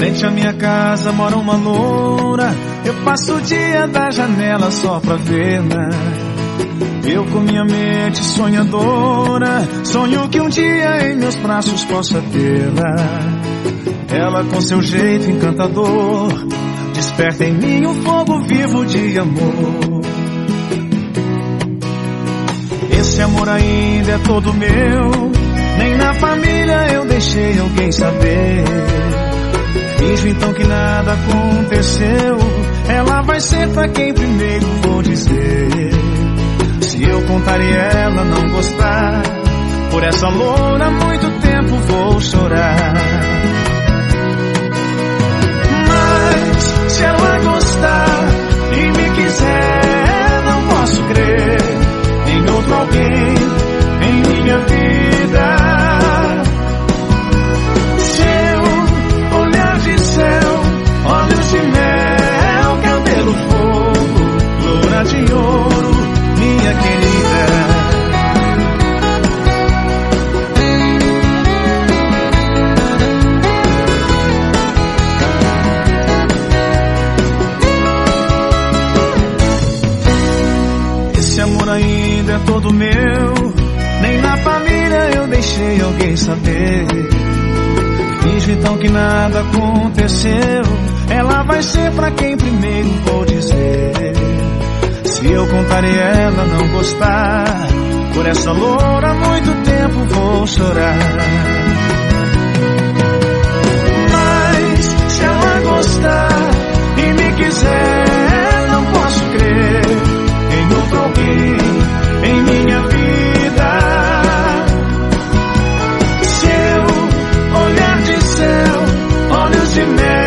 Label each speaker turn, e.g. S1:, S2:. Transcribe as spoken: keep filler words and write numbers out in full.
S1: frente à minha casa mora uma loura. Eu passo o dia da janela só pra vê-la. Eu com minha mente sonhadora sonho que um dia em meus braços possa tê-la. Ela com seu jeito encantador desperta em mim um fogo vivo de amor. Esse amor ainda é todo meu, nem na família eu deixei alguém saber. Finjo então que nada aconteceu, ela vai ser pra quem primeiro vou dizer. Se eu contar e ela não gostar, por essa loura muito tempo vou chorar. Mas se ela gostar e me quiser, não posso crer em outro alguém em minha vida. Seu olhar de céu, olhos de mel, cabelo fogo, loura de ouro, minha querida. Esse amor ainda é todo meu, nem na família eu deixei alguém saber. Finjo então que nada aconteceu, ela vai ser pra quem primeiro vou dizer. Se eu contar e ela não gostar, por essa loura muito tempo vou chorar. Mas se ela gostar e me quiser, não posso crer em outro alguém em minha vida. Seu olhar de céu, olhos de mel,